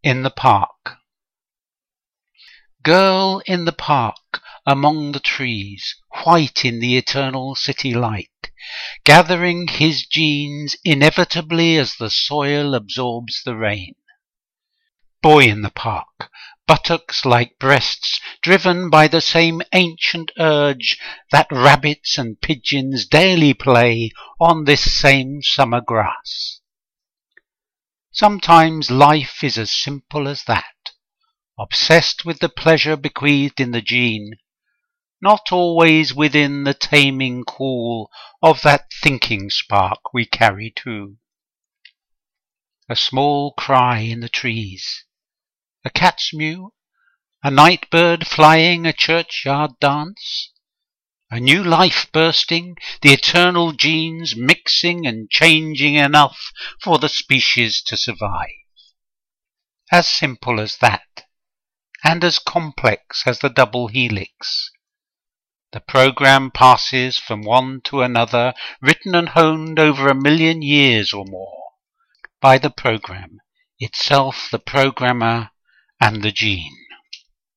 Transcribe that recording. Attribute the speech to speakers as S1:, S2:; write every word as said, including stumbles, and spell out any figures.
S1: In the Park. Girl in the park, among the trees, white in the eternal city light, gathering his genes inevitably as the soil absorbs the rain. Boy in the park, buttocks like breasts, driven by the same ancient urge that rabbits and pigeons daily play on this same summer grass. Sometimes life is as simple as that. Obsessed with the pleasure bequeathed in the gene, not always within the taming cool of that thinking spark we carry too. A small cry in the trees, a cat's mew, a night bird flying a churchyard dance, a new life bursting, the eternal genes mixing and changing enough for the species to survive. As simple as that. And as complex as the double helix. The program passes from one to another, written and honed over a million years or more, by the program, itself the programmer and the gene.